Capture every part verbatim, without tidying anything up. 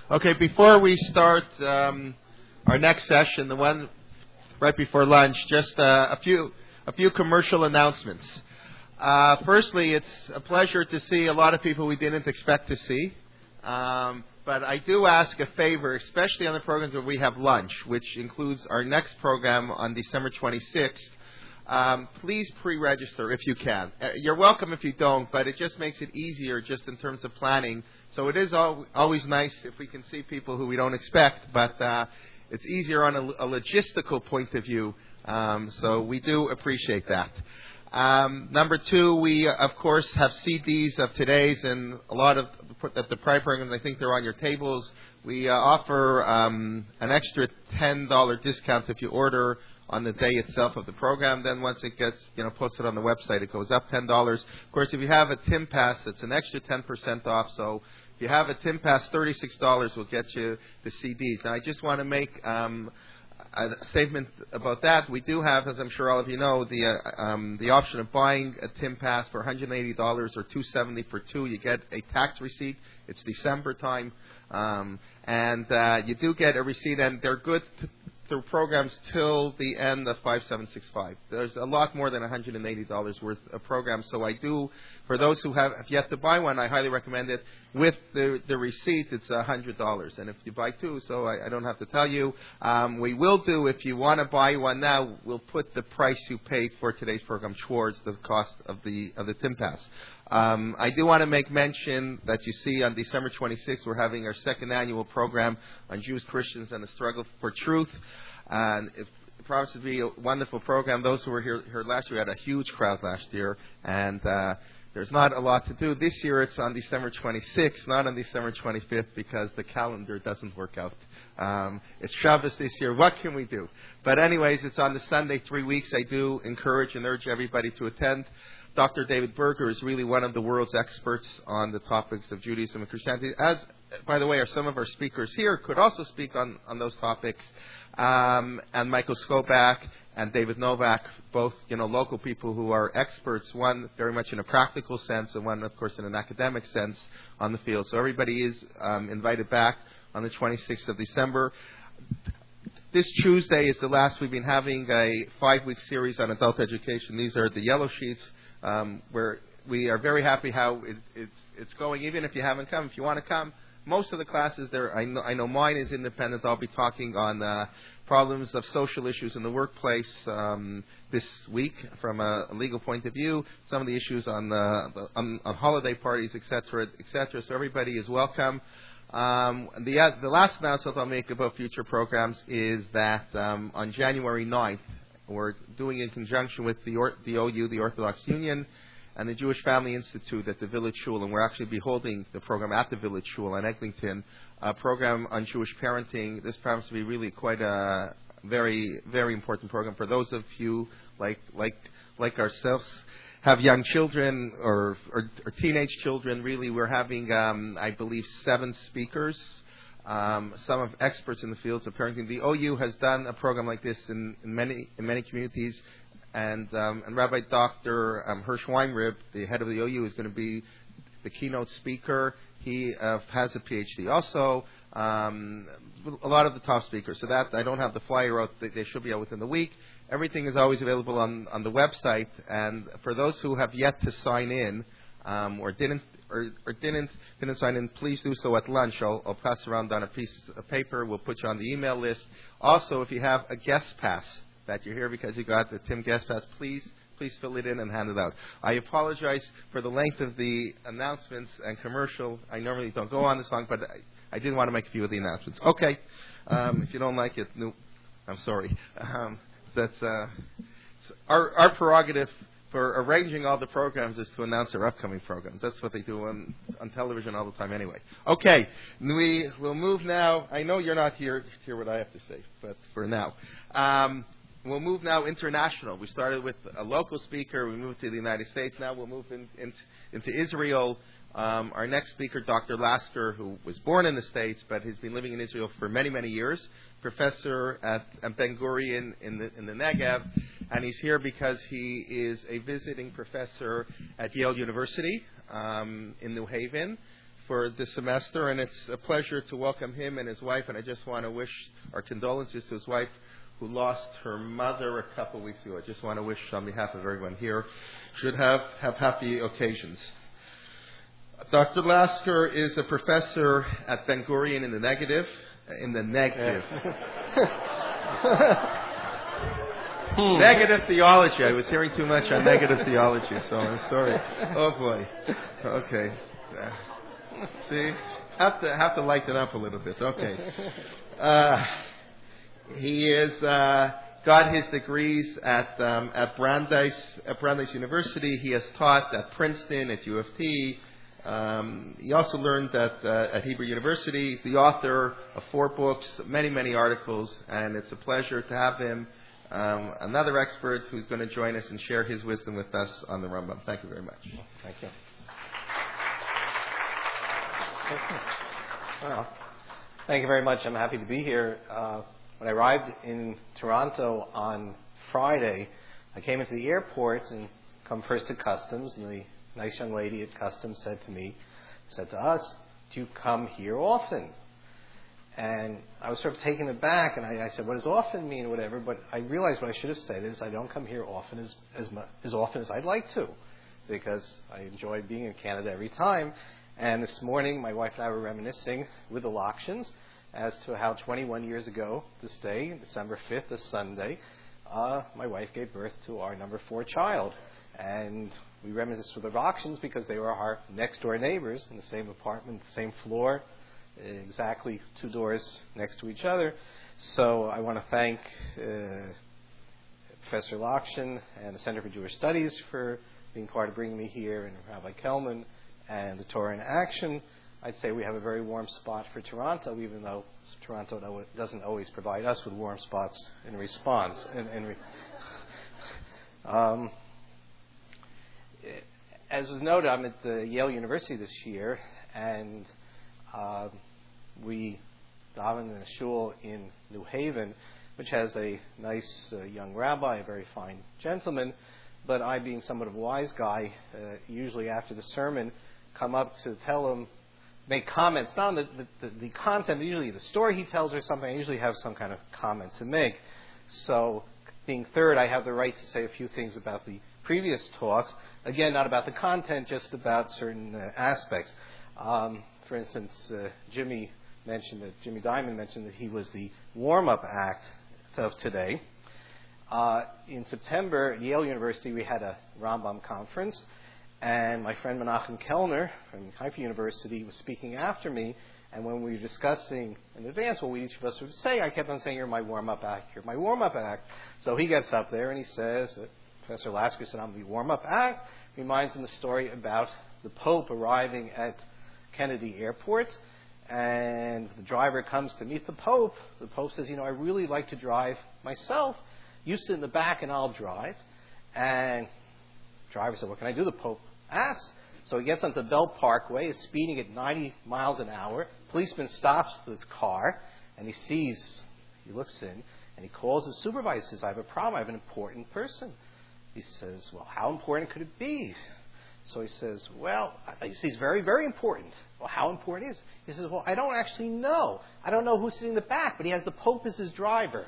Okay, before we start um, our next session, the one right before lunch, just uh, a few a few commercial announcements. Uh, firstly, it's a pleasure to see a lot of people we didn't expect to see. Um, but I do ask a favor, especially on the programs where we have lunch, which includes our next program on December twenty-sixth. Um, please pre-register if you can. Uh, you're welcome if you don't, but it just makes it easier just in terms of planning. So it is al- always nice if we can see people who we don't expect, but uh, it's easier on a, a logistical point of view. Um, so we do appreciate that. Um, number two, we, uh, of course, have C Ds of today's and a lot of the, the prior programs. I think they're on your tables. We uh, offer um, an extra ten dollars discount if you order on the day itself of the program. Then once it gets, you know, posted on the website, it goes up ten dollars. Of course, if you have a Tim Pass, it's an extra ten percent off. So if you have a Tim Pass, thirty-six dollars will get you the C Ds. Now, I just want to make um, a statement about that. We do have, as I'm sure all of you know, the uh, um, the option of buying a Tim Pass for one hundred eighty dollars or two hundred seventy dollars for two. You get a tax receipt. It's December time. Um, and uh, you do get a receipt, and they're good to through programs till the end of five seven six five. There's a lot more than one hundred eighty dollars worth of programs. So I do, for those who have yet to buy one, I highly recommend it. With the, the receipt, it's one hundred dollars. And if you buy two, so I, I don't have to tell you, um, we will do, if you want to buy one now, we'll put the price you paid for today's program towards the cost of the of the Tim Pass. Um, I do want to make mention that you see on December twenty-sixth, we're having our second annual program on Jews, Christians, and the struggle for truth. And it promises to be a wonderful program. Those who were here, here last year, we had a huge crowd last year. And uh, there's not a lot to do. This year it's on December twenty-sixth, not on December twenty-fifth, because the calendar doesn't work out. Um, it's Shabbos this year. What can we do? But anyways, it's on the Sunday, three weeks. I do encourage and urge everybody to attend. Doctor David Berger is really one of the world's experts on the topics of Judaism and Christianity. As, by the way, are some of our speakers here could also speak on, on those topics. Um, and Michael Skoback and David Novak, both, you know, local people who are experts, one very much in a practical sense and one, of course, in an academic sense on the field. So everybody is um, invited back on the twenty-sixth of December. This Tuesday is the last. We've been having a five-week series on adult education. These are the yellow sheets. Um, where we are very happy how it, it's it's going. Even if you haven't come, if you want to come, most of the classes there, I know, I know mine is independent. I'll be talking on uh, problems of social issues in the workplace um, this week from a, a legal point of view. Some of the issues on the, the on, on holiday parties, et cetera, et cetera. So everybody is welcome. Um, the uh, the last announcement I'll make about future programs is that um, on January ninth. We're doing in conjunction with the, or, the O U, the Orthodox Union, and the Jewish Family Institute at the Village Shul, and we're actually be holding the program at the Village Shul in Eglinton, a program on Jewish parenting. This promises to be really quite a very, very important program for those of you like like like ourselves have young children or, or, or teenage children. Really, we're having, um, I believe, seven speakers. Um, some of experts in the fields of parenting. The O U has done a program like this in, in many in many communities, and um, and Rabbi Doctor Um, Hirsch Weinrib, the head of the O U, is going to be the keynote speaker. He uh, has a P H D also. Um, a lot of the top speakers. So that I don't have the flyer out. They, they should be out within the week. Everything is always available on, on the website. And for those who have yet to sign in um, or didn't. Or, or didn't didn't sign in, please do so at lunch. I'll, I'll pass around on a piece of paper. We'll put you on the email list. Also, if you have a guest pass that you're here because you got the Tim guest pass, please please fill it in and hand it out. I apologize for the length of the announcements and commercial. I normally don't go on this long, but I, I did want to make a few of the announcements. Okay, um, if you don't like it, no, I'm sorry. Um, that's uh, our our prerogative for arranging all the programs is to announce their upcoming programs. That's what they do on, on television all the time anyway. Okay, we will move now. I know you're not here to hear what I have to say, but for now. Um, we'll move now international. We started with a local speaker. We moved to the United States. Now we'll move in, in, into Israel. Um, our next speaker, Doctor Lasker, who was born in the States, but has been living in Israel for many, many years, professor at, at Ben Gurion in the, in the Negev. And he's here because he is a visiting professor at Yale University um, in New Haven for this semester, and it's a pleasure to welcome him and his wife. And I just want to wish our condolences to his wife, who lost her mother a couple weeks ago. I just want to wish, on behalf of everyone here, should have, have happy occasions. Doctor Lasker is a professor at Ben Gurion in the negative, in the negative. Yeah. Hmm. Negative theology. I was hearing too much on negative theology, so I'm sorry. Oh boy. Okay. Uh, see, have to have to lighten up a little bit. Okay. Uh, he is uh, got his degrees at um, at Brandeis at Brandeis University. He has taught at Princeton, at U of T. Um, he also learned at uh, at Hebrew University. He's the author of four books, many many articles, and it's a pleasure to have him. Um, another expert who's going to join us and share his wisdom with us on the Rambam. Thank you very much. Thank you. Well, thank you very much. I'm happy to be here. Uh, when I arrived in Toronto on Friday, I came into the airport and come first to customs, and the nice young lady at customs said to me, said to us, "Do you come here often?" And I was sort of taken aback, and I, I said, "What does often mean?" or whatever. But I realized what I should have said is I don't come here often as as, much, as often as I'd like to, because I enjoy being in Canada every time. And this morning, my wife and I were reminiscing with the Lakshans as to how twenty-one years ago this day, December fifth, this Sunday, uh, my wife gave birth to our number four child. And we reminisced with the Lakshans because they were our next-door neighbors in the same apartment, the same floor, exactly two doors next to each other. So I want to thank uh, Professor Lakshan and the Center for Jewish Studies for being part of bringing me here, and Rabbi Kelman and the Torah in Action. I'd say we have a very warm spot for Toronto, even though Toronto doesn't always provide us with warm spots in response. In, in re- um, as was noted, I'm at the Yale University this year, and uh, we daven in a shul in New Haven, which has a nice uh, young rabbi, a very fine gentleman. But I, being somewhat of a wise guy, uh, usually after the sermon, come up to tell him, make comments, not on the, the, the content, usually the story he tells or something. I usually have some kind of comment to make. So, being third, I have the right to say a few things about the previous talks. Again, not about the content, just about certain uh, aspects. Um, for instance, uh, Jimmy mentioned that Jimmy Diamond mentioned that he was the warm-up act of today. Uh, in September at Yale University, we had a Rambam conference, and my friend Menachem Kellner from Haifa University was speaking after me. And when we were discussing in advance what we each of us would say, I kept on saying, "You're my warm-up act. You're my warm-up act." So he gets up there and he says that Professor Lasker said, "I'm the warm-up act." Reminds him the story about the Pope arriving at Kennedy Airport, and the driver comes to meet the Pope. The Pope says, "You know, I really like to drive myself. You sit in the back and I'll drive." And the driver said, "What can I do?" The Pope asks. So he gets onto the Belt Parkway, is speeding at ninety miles an hour. Policeman stops his car, and he sees, he looks in, and he calls his supervisor, says, "I have a problem, I have an important person." He says, "Well, how important could it be?" So he says, "Well," he says, "very, very important." "Well, how important is it?" He says, "Well, I don't actually know. I don't know who's sitting in the back, but he has the Pope as his driver."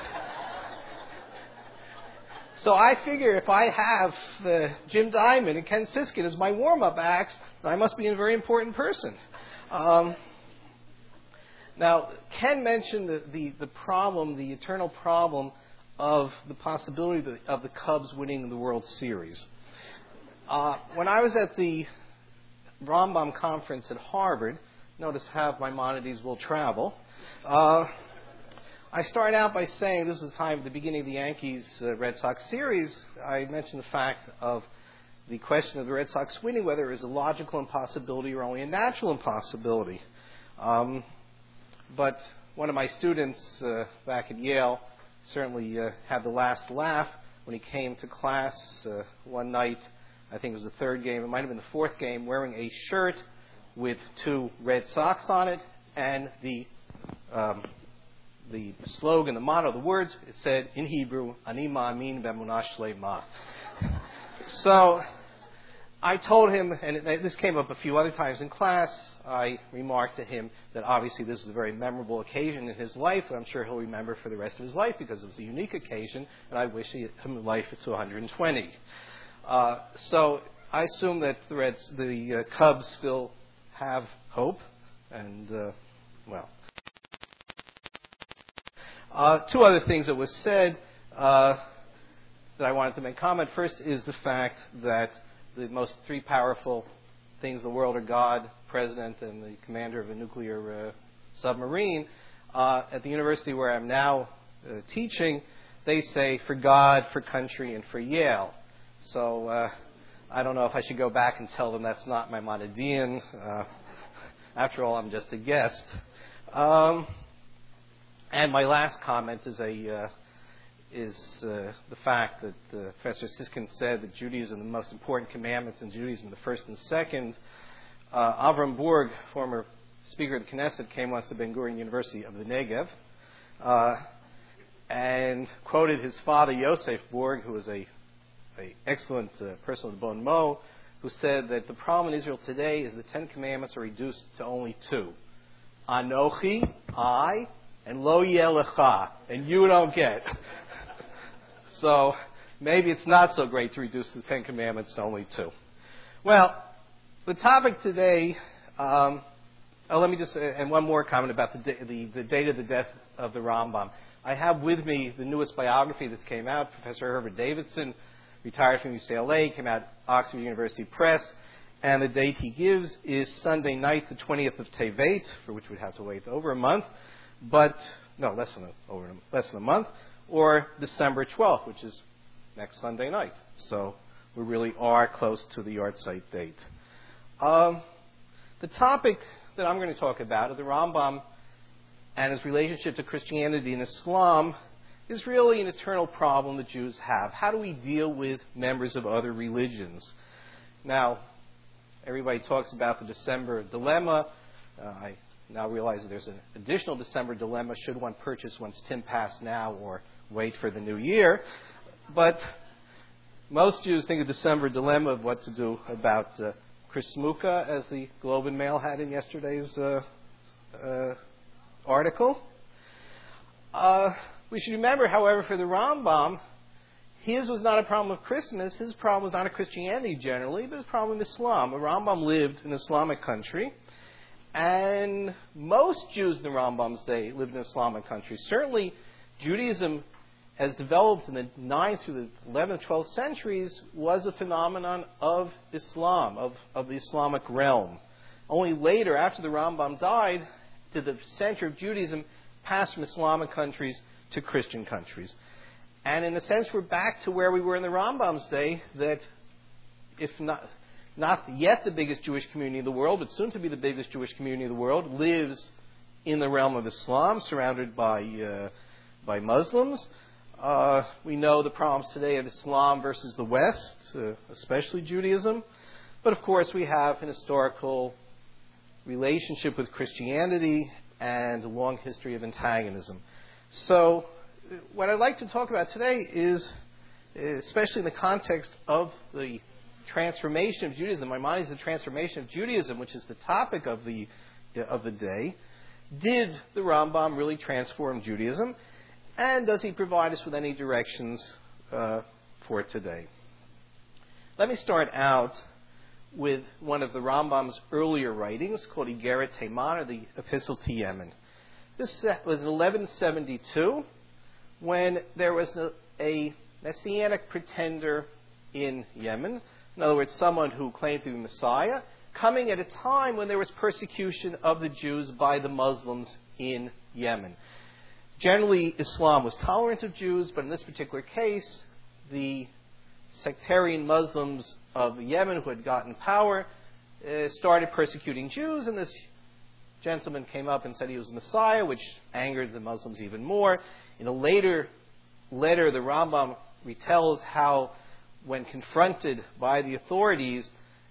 So I figure if I have uh, Jim Diamond and Ken Siskin as my warm-up acts, I must be a very important person. Um, now, Ken mentioned the, the, the problem, the eternal problem of the possibility of the, of the Cubs winning the World Series. Uh, when I was at the Rambam conference at Harvard, notice how Maimonides will travel, uh, I start out by saying, this is the time at the beginning of the Yankees uh, Red Sox series, I mentioned the fact of the question of the Red Sox winning, whether it is a logical impossibility or only a natural impossibility. Um, but one of my students uh, back at Yale certainly uh, had the last laugh when he came to class uh, one night. I think it was the third game, it might have been the fourth game, wearing a shirt with two Red Sox on it, and the um, the slogan, the motto, the words, it said in Hebrew, "Ani ma'amin b'emunah shleima." So I told him, and this came up a few other times in class, I remarked to him that obviously this is a very memorable occasion in his life, and I'm sure he'll remember for the rest of his life because it was a unique occasion, and I wish he him life to one hundred twenty. Uh, so I assume that the Reds, the uh, Cubs still have hope, and, uh, well. Uh, two other things that was said uh, that I wanted to make comment. First is the fact that the most three powerful things in the world are God, President, and the commander of a nuclear uh, submarine. Uh, at the university where I'm now uh, teaching, they say for God, for country, and for Yale. So uh, I don't know if I should go back and tell them that's not Maimonidean. Uh, after all, I'm just a guest. Um, and my last comment is a uh, is uh, the fact that uh, Professor Siskin said that Judaism, the most important commandments in Judaism, the first and second. Uh, Avram Burg, former Speaker of the Knesset, came once to Ben Gurion University of the Negev uh, and quoted his father, Yosef Burg, who was a, a excellent uh, person with bon mot, who said that the problem in Israel today is the Ten Commandments are reduced to only two. Anochi, I, and Lo Yeh Lecha, and you don't get. So maybe it's not so great to reduce the Ten Commandments to only two. Well, the topic today, um, oh, let me just, uh, and one more comment about the, the, the date of the death of the Rambam. I have with me the newest biography that came out. Professor Herbert Davidson, retired from U C L A, came out Oxford University Press, and the date he gives is Sunday night, the twentieth of Tevet, for which we'd have to wait over a month, but, no, less than a, over a, less than a month, or December twelfth, which is next Sunday night. So we really are close to the yahrzeit date. Um, the topic that I'm going to talk about, of the Rambam and his relationship to Christianity and Islam, is really an eternal problem that Jews have. How do we deal with members of other religions? Now, everybody talks about the December dilemma. Uh, I now realize that there's an additional December dilemma. Should one purchase one's Tim Pass now or wait for the new year? But most Jews think of December dilemma of what to do about uh, Chris Smuka, as the Globe and Mail had in yesterday's uh, uh, article. Uh, we should remember, however, for the Rambam, his was not a problem of Christmas. His problem was not of Christianity generally, but his problem with Islam. The Rambam lived in an Islamic country, and most Jews in the Rambam's day lived in Islamic countries. Certainly, Judaism, as developed in the ninth through the eleventh, twelfth centuries, was a phenomenon of Islam, of, of the Islamic realm. Only later, after the Rambam died, did the center of Judaism pass from Islamic countries to Christian countries. And in a sense, we're back to where we were in the Rambam's day, that if not, not yet the biggest Jewish community in the world, but soon to be the biggest Jewish community in the world, lives in the realm of Islam, surrounded by, uh, by Muslims. Uh, we know the problems today of Islam versus the West, uh, especially Judaism. But of course, we have an historical relationship with Christianity and a long history of antagonism. So what I'd like to talk about today is, especially in the context of the transformation of Judaism, my mind is the transformation of Judaism, which is the topic of the, of the day. Did the Rambam really transform Judaism? And does he provide us with any directions uh, for today? Let me start out with one of the Rambam's earlier writings called Igeret Teiman, or the Epistle to Yemen. This was in eleven seventy-two, when there was a, a messianic pretender in Yemen. In other words, someone who claimed to be Messiah, coming at a time when there was persecution of the Jews by the Muslims in Yemen. Generally, Islam was tolerant of Jews, but in this particular case, the sectarian Muslims of Yemen who had gotten power uh, started persecuting Jews, and this gentleman came up and said he was Messiah, which angered the Muslims even more. In a later letter, the Rambam retells how, when confronted by the authorities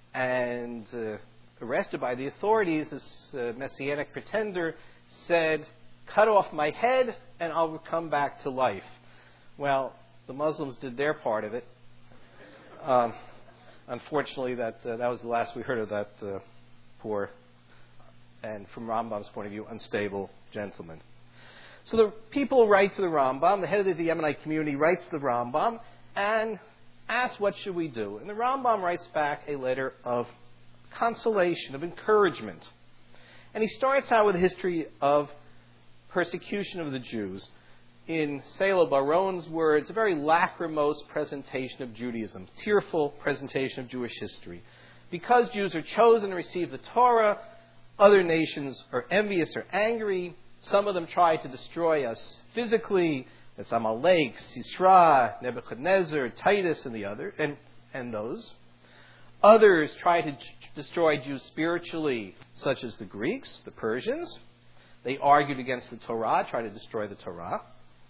and uh, arrested by the authorities, this uh, messianic pretender said, "Cut off my head and I'll come back to life." Well, the Muslims did their part of it. Um, unfortunately, that uh, that was the last we heard of that uh, poor and, from Rambam's point of view, unstable gentleman. So the people write to the Rambam, the head of the Yemenite community writes to the Rambam and asks, what should we do? And the Rambam writes back a letter of consolation, of encouragement. And he starts out with a history of persecution of the Jews. In Selo Baron's words, a very lachrymose presentation of Judaism, tearful presentation of Jewish history. Because Jews are chosen to receive the Torah, other nations are envious or angry. Some of them try to destroy us physically. That's Amalek, Sisra, Nebuchadnezzar, Titus, and the other, and, and those. Others try to j- destroy Jews spiritually, such as the Greeks, the Persians. They argued against the Torah, tried to destroy the Torah.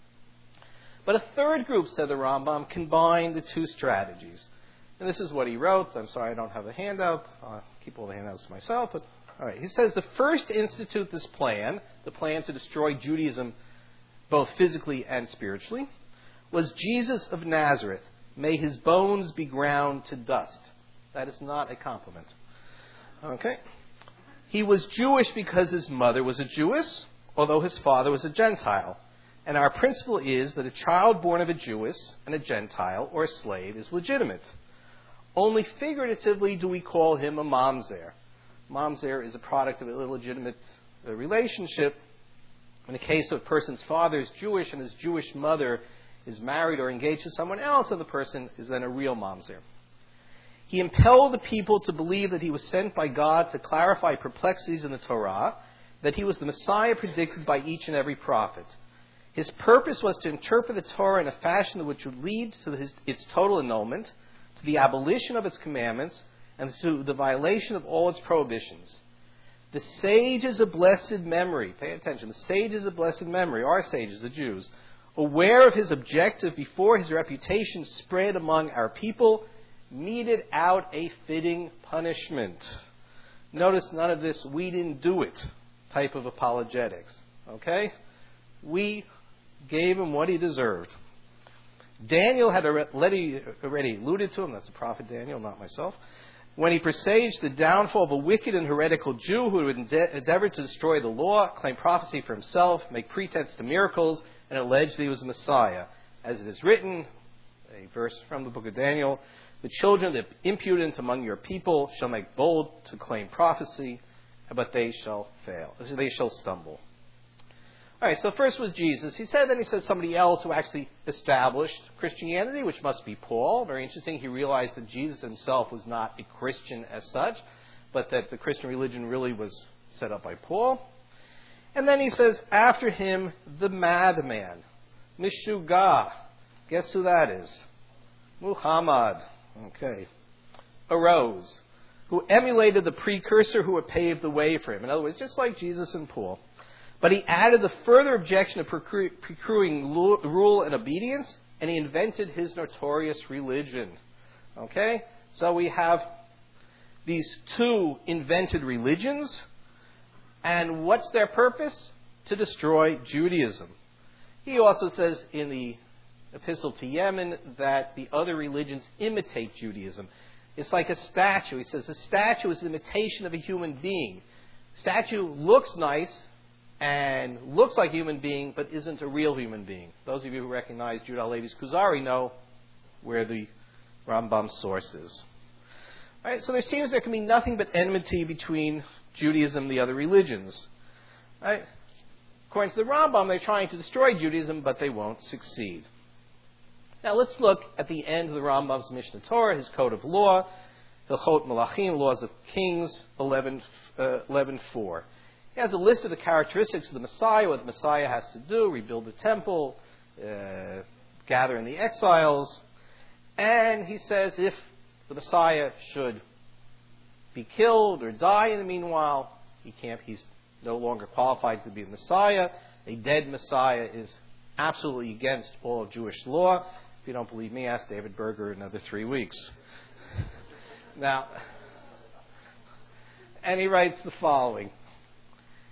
But a third group, said the Rambam, combined the two strategies. And this is what he wrote. I'm sorry I don't have a handout. I'll keep all the handouts to myself. But all right. He says the first to institute this plan, the plan to destroy Judaism both physically and spiritually, was Jesus of Nazareth. May his bones be ground to dust. That is not a compliment. Okay. He was Jewish because his mother was a Jewess, although his father was a Gentile. And our principle is that a child born of a Jewess and a Gentile or a slave is legitimate. Only figuratively do we call him a mamzer. Mamzer is a product of an illegitimate uh, relationship. In the case of a person's father is Jewish and his Jewish mother is married or engaged to someone else, and the person is then a real mamzer. He impelled the people to believe that he was sent by God to clarify perplexities in the Torah, that he was the Messiah predicted by each and every prophet. His purpose was to interpret the Torah in a fashion which would lead to his, its total annulment, to the abolition of its commandments, and to the violation of all its prohibitions. The sages of blessed memory, pay attention, the sages of blessed memory, our sages, the Jews, aware of his objective before his reputation spread among our people, meted out a fitting punishment. Notice none of this "we didn't do it" type of apologetics. Okay? We gave him what he deserved. Daniel had already, already alluded to him, that's the prophet Daniel, not myself, when he presaged the downfall of a wicked and heretical Jew who would endeavor to destroy the law, claim prophecy for himself, make pretense to miracles, and allege that he was the Messiah. As it is written, a verse from the book of Daniel, the children of the impudent among your people shall make bold to claim prophecy, but they shall fail. They shall stumble. All right, so first was Jesus. He said, then he said somebody else who actually established Christianity, which must be Paul. Very interesting. He realized that Jesus himself was not a Christian as such, but that the Christian religion really was set up by Paul. And then he says, after him, the madman, Mishugah. Guess who that is? Muhammad. Okay. Arose, who emulated the precursor who had paved the way for him. In other words, just like Jesus and Paul. But he added the further objection of procuring rule and obedience, and he invented his notorious religion. Okay? So we have these two invented religions, and what's their purpose? To destroy Judaism. He also says in the Epistle to Yemen that the other religions imitate Judaism. It's like a statue. He says a statue is an imitation of a human being. Statue looks nice and looks like a human being, but isn't a real human being. Those of you who recognize Judah Levi's Kuzari know where the Rambam's source is. All right, so there seems there can be nothing but enmity between Judaism and the other religions. All right? According to the Rambam, they're trying to destroy Judaism, but they won't succeed. Now let's look at the end of the Rambam's Mishnah Torah, his code of law, Hilchot Melachim, Laws of Kings, eleven four. He has a list of the characteristics of the Messiah, what the Messiah has to do, rebuild the temple, uh, gather in the exiles. And he says if the Messiah should be killed or die in the meanwhile, he can't, he's no longer qualified to be the Messiah. A dead Messiah is absolutely against all of Jewish law. If you don't believe me, ask David Berger in another three weeks. Now, and he writes the following.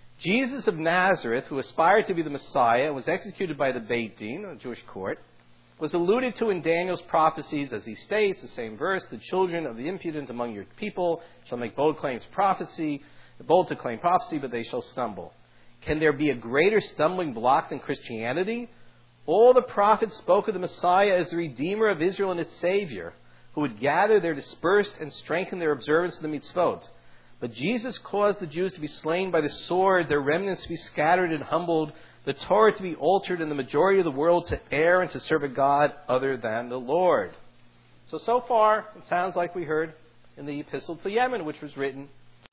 Jesus of Nazareth, who aspired to be the Messiah, was executed by the Beit Din, a Jewish court. was alluded to in Daniel's prophecies, as he states, the same verse, the children of the impudent among your people shall make bold claims to prophecy, bold to claim prophecy, but they shall stumble. Can there be a greater stumbling block than Christianity? All the prophets spoke of the Messiah as the Redeemer of Israel and its Savior, who would gather their dispersed and strengthen their observance of the mitzvot. But Jesus caused the Jews to be slain by the sword, their remnants to be scattered and humbled, the Torah to be altered, and the majority of the world to err and to serve a God other than the Lord. So, so far, it sounds like we heard in the Epistle to Yemen, which was written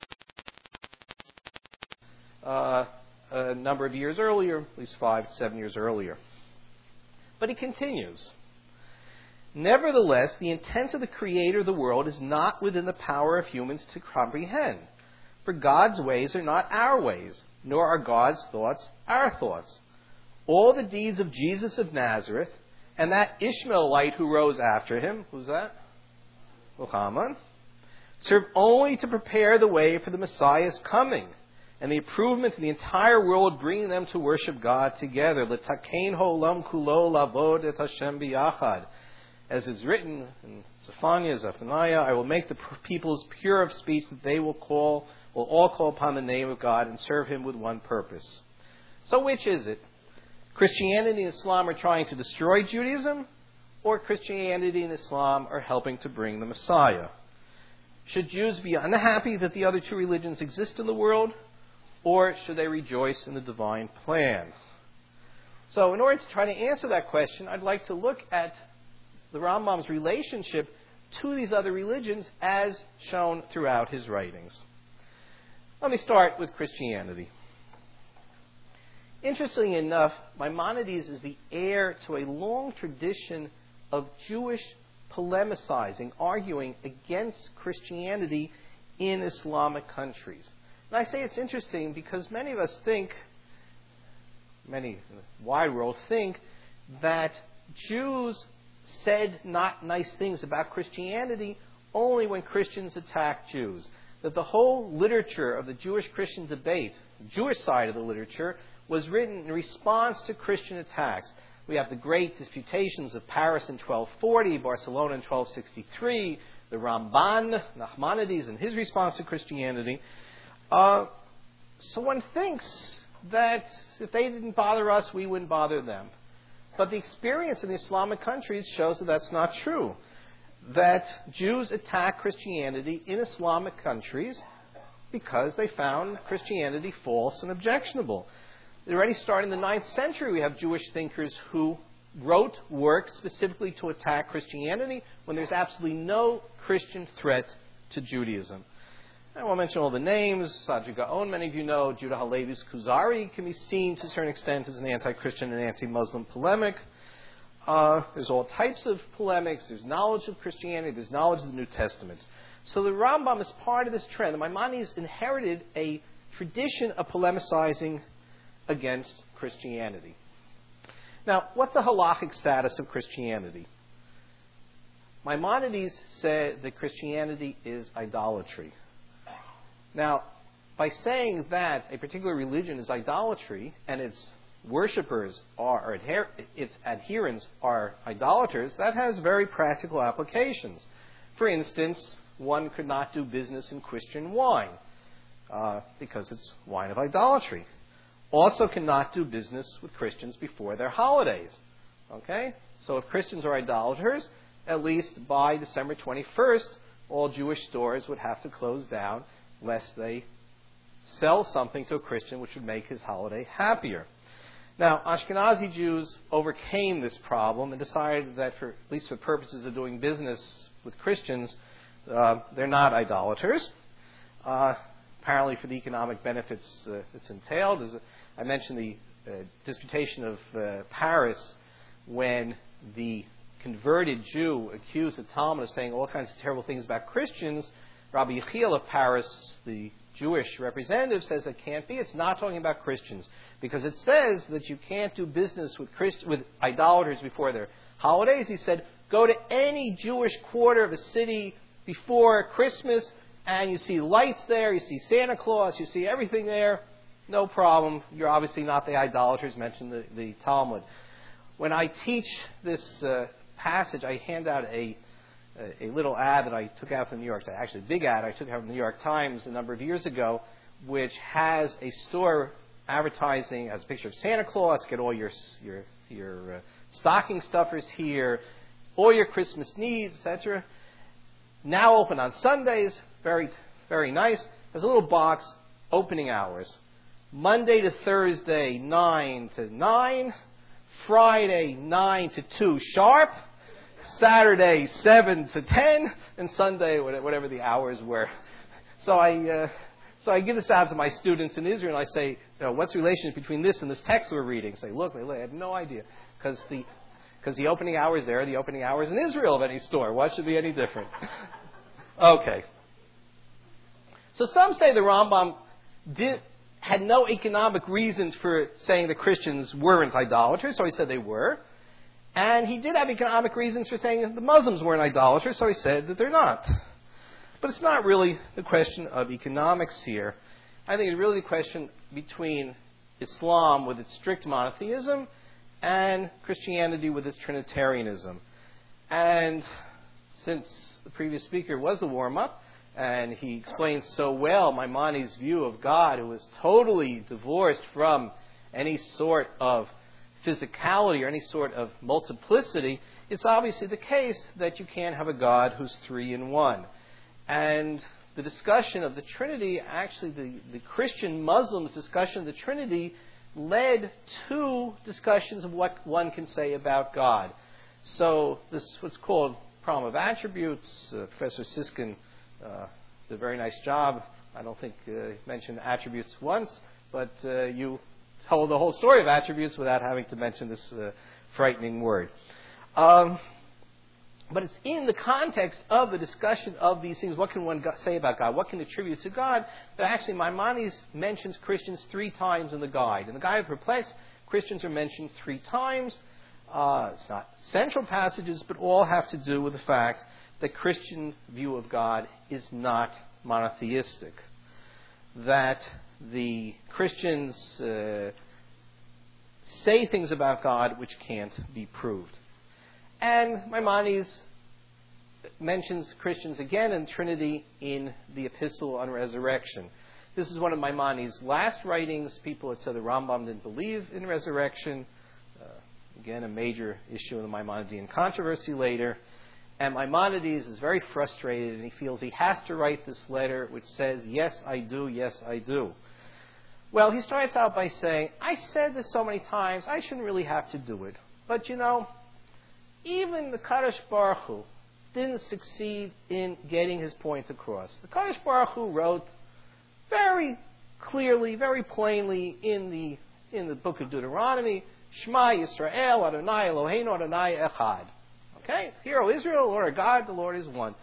uh, a number of years earlier, at least five, seven years earlier. But he continues. Nevertheless, the intent of the Creator of the world is not within the power of humans to comprehend. For God's ways are not our ways, nor are God's thoughts our thoughts. All the deeds of Jesus of Nazareth and that Ishmaelite who rose after him, who's that? Muhammad, serve only to prepare the way for the Messiah's coming and the improvement of the entire world, bringing them to worship God together. L'takein ha'olam kulo lavod et Hashem biyachad. As is written in Zephaniah, Zephaniah, I will make the peoples pure of speech, that they will call, will all call upon the name of God and serve Him with one purpose. So which is it? Christianity and Islam are trying to destroy Judaism, or Christianity and Islam are helping to bring the Messiah? Should Jews be unhappy that the other two religions exist in the world, or should they rejoice in the divine plan? So in order to try to answer that question, I'd like to look at the Rambam's relationship to these other religions as shown throughout his writings. Let me start with Christianity. Interestingly enough, Maimonides is the heir to a long tradition of Jewish polemicizing, arguing against Christianity in Islamic countries. And I say it's interesting because many of us think, many in the wide world think, that Jews said not nice things about Christianity only when Christians attacked Jews. That the whole literature of the Jewish-Christian debate, the Jewish side of the literature, was written in response to Christian attacks. We have the great disputations of Paris in twelve forty, Barcelona in twelve sixty-three, the Ramban, Nachmanides, and his response to Christianity. Uh, so one thinks that if they didn't bother us, we wouldn't bother them. But the experience in the Islamic countries shows that that's not true. That Jews attack Christianity in Islamic countries because they found Christianity false and objectionable. Already starting in the ninth century, we have Jewish thinkers who wrote works specifically to attack Christianity when there's absolutely no Christian threat to Judaism. I won't mention all the names. Saadia Gaon, many of you know. Judah Halevi's Kuzari can be seen to a certain extent as an anti-Christian and anti-Muslim polemic. Uh, there's all types of polemics. There's knowledge of Christianity. There's knowledge of the New Testament. So the Rambam is part of this trend. The Maimonides inherited a tradition of polemicizing against Christianity. Now, what's the halachic status of Christianity? Maimonides said that Christianity is idolatry. Now, by saying that a particular religion is idolatry and its worshippers are, or adher- its adherents are idolaters, that has very practical applications. For instance, one could not do business in Christian wine uh, because it's wine of idolatry. Also cannot do business with Christians before their holidays. Okay? So if Christians are idolaters, at least by December twenty-first, all Jewish stores would have to close down lest they sell something to a Christian which would make his holiday happier. Now, Ashkenazi Jews overcame this problem and decided that, for, at least for purposes of doing business with Christians, uh, they're not idolaters. Uh, apparently, for the economic benefits uh, it's entailed. As I mentioned the uh, disputation of uh, Paris, when the converted Jew accused the Talmud of saying all kinds of terrible things about Christians, Rabbi Yechiel of Paris, the Jewish representative, says it can't be. It's not talking about Christians. Because it says that you can't do business with Christ- with idolaters before their holidays. He said, go to any Jewish quarter of a city before Christmas, and you see lights there, you see Santa Claus, you see everything there. No problem. You're obviously not the idolaters mentioned in the, the Talmud. when I teach this uh, passage, I hand out a, a a little ad that I took out from the New York Times, actually a big ad I took out from the New York Times a number of years ago, which has a store advertising, has a picture of Santa Claus, get all your your your uh, stocking stuffers here, all your Christmas needs, et cetera. Now open on Sundays, very very nice. There's a little box, opening hours. Monday to Thursday, nine to nine. Friday, nine to two sharp. Saturday, seven to ten. And Sunday, whatever the hours were. So I uh, so I give this out to my students in Israel, and I say, you know, what's the relationship between this and this text we're reading? Say, look, I had no idea. Because the, because the opening hours there are the opening hours in Israel of any store. Why should it be any different? Okay. So some say the Rambam did, had no economic reasons for saying that Christians weren't idolaters, so he said they were. And he did have economic reasons for saying that the Muslims weren't idolaters, so he said that they're not. But it's not really the question of economics here. I think it's really the question between Islam with its strict monotheism and Christianity with its Trinitarianism. And since the previous speaker was the warm-up, and he explains so well Maimonides' view of God, who was totally divorced from any sort of physicality or any sort of multiplicity, it's obviously the case that you can't have a God who's three in one. And the discussion of the Trinity, actually the, the Christian Muslims' discussion of the Trinity, led to discussions of what one can say about God. So this what's called problem of attributes. Uh, Professor Siskin Uh, did a very nice job. I don't think uh, he mentioned attributes once, but uh, you told the whole story of attributes without having to mention this uh, frightening word. Um, but it's in the context of the discussion of these things. What can one go- say about God? What can attribute to God? That actually Maimonides mentions Christians three times in the Guide. In the Guide of Perplexed, Christians are mentioned three times. Uh, it's not central passages, but all have to do with the fact the Christian view of God is not monotheistic. That the Christians uh, say things about God which can't be proved. And Maimonides mentions Christians again in Trinity in the Epistle on Resurrection. This is one of Maimonides' last writings. People had said the Rambam didn't believe in resurrection. Uh, again, a major issue in the Maimonidean controversy later. And Maimonides is very frustrated, and he feels he has to write this letter which says, yes, I do, yes, I do. Well, he starts out by saying, I said this so many times, I shouldn't really have to do it. But, you know, even the Kadosh Baruch Hu didn't succeed in getting his point across. The Kadosh Baruch Hu wrote very clearly, very plainly in the in the book of Deuteronomy, Shema Yisrael, Adonai Eloheinu, Adonai Echad. Okay? Hear, O Israel, the Lord our God, the Lord is one.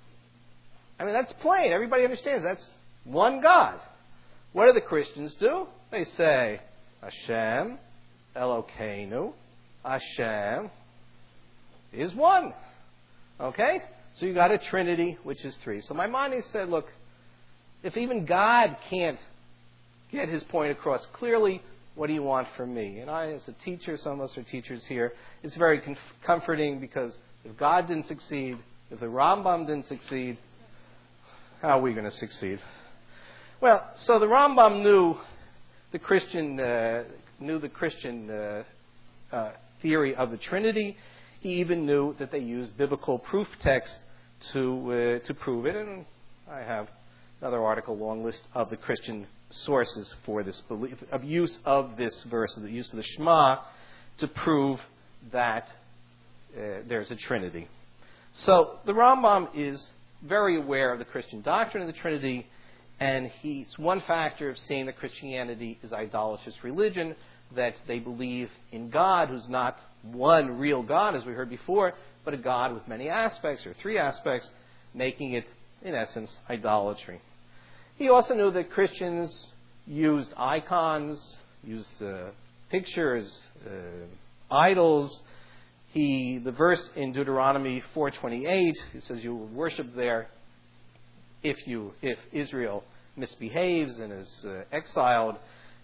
I mean, that's plain. Everybody understands that's one God. What do the Christians do? They say, Hashem, Elokeinu, Hashem is one. Okay? So you got a Trinity, which is three. So Maimonides said, look, if even God can't get his point across clearly, what do you want from me? And I, as a teacher, some of us are teachers here, it's very comf- comforting because if God didn't succeed, if the Rambam didn't succeed, how are we going to succeed? Well, so the Rambam knew the Christian uh, knew the Christian uh, uh, theory of the Trinity. He even knew that they used biblical proof text to uh, to prove it. And I have another article, long list of the Christian sources for this belief, of use of this verse, of the use of the Shema, to prove that uh, there's a Trinity. So the Rambam is very aware of the Christian doctrine of the Trinity, and he's one factor of saying that Christianity is idolatrous religion, that they believe in God who's not one real God, as we heard before, but a God with many aspects, or three aspects, making it, in essence, idolatry. He also knew that Christians used icons, used uh, pictures, uh, idols. He, the verse in Deuteronomy four twenty-eight, he says you will worship there if you, if Israel misbehaves and is uh, exiled.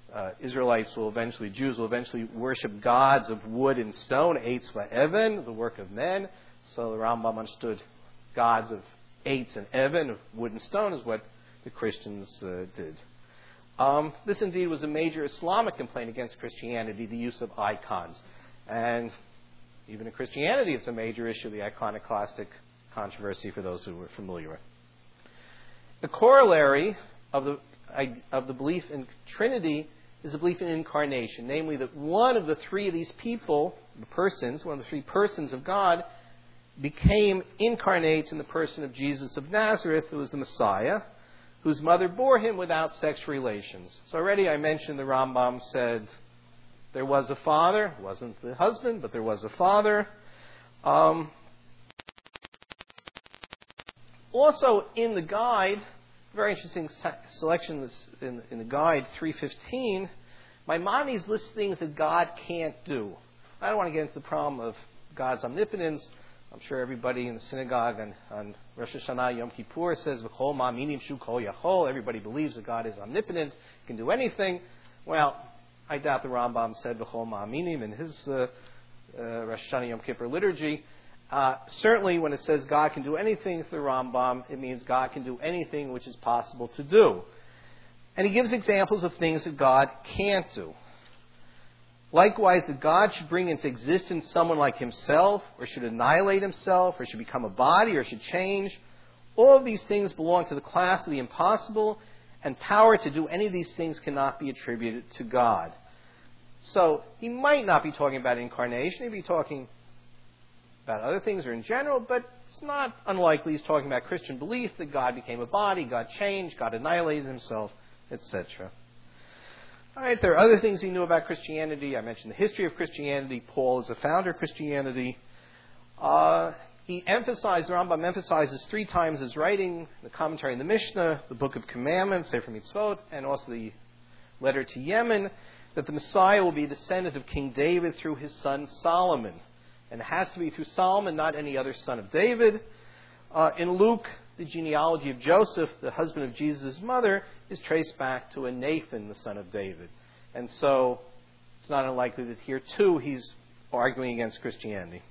uh, Israelites will eventually, Jews will eventually worship gods of wood and stone, eitz va'even, the work of men. So the Rambam understood gods of eitz and even, of wood and stone, is what the Christians uh, did. Um, this indeed was a major Islamic complaint against Christianity, the use of icons. And even in Christianity, it's a major issue, the iconoclastic controversy, for those who are familiar with. The corollary of the, of the belief in Trinity is a belief in incarnation, namely that one of the three of these people, the persons, one of the three persons of God, became incarnate in the person of Jesus of Nazareth, who was the Messiah, whose mother bore him without sex relations. So already I mentioned the Rambam said there was a father. It wasn't the husband, but there was a father. Um, also in the guide, very interesting selection in, in the guide three fifteen, Maimonides lists things that God can't do. I don't want to get into the problem of God's omnipotence. I'm sure everybody in the synagogue on, on Rosh Hashanah, Yom Kippur says, V'chol ma'aminim shu kol yachol. Everybody believes that God is omnipotent, can do anything. Well, I doubt the Rambam said V'chol ma'aminim in his uh, uh, Rosh Hashanah Yom Kippur liturgy. Uh, certainly when it says God can do anything for the Rambam, it means God can do anything which is possible to do. And he gives examples of things that God can't do. Likewise, that God should bring into existence someone like himself, or should annihilate himself, or should become a body, or should change. All of these things belong to the class of the impossible, and power to do any of these things cannot be attributed to God. So, he might not be talking about incarnation, he'd be talking about other things or in general, but it's not unlikely he's talking about Christian belief that God became a body, God changed, God annihilated himself, et cetera. All right, there are other things he knew about Christianity. I mentioned the history of Christianity. Paul is a founder of Christianity. Uh, he emphasized, the Rambam emphasizes three times his writing, the commentary in the Mishnah, the Book of Commandments, Sefer Mitzvot, and also the letter to Yemen, that the Messiah will be a descendant of King David through his son Solomon. And it has to be through Solomon, not any other son of David. Uh, in Luke, the genealogy of Joseph, the husband of Jesus' mother, is traced back to a Nathan, the son of David. And so it's not unlikely that here, too, he's arguing against Christianity.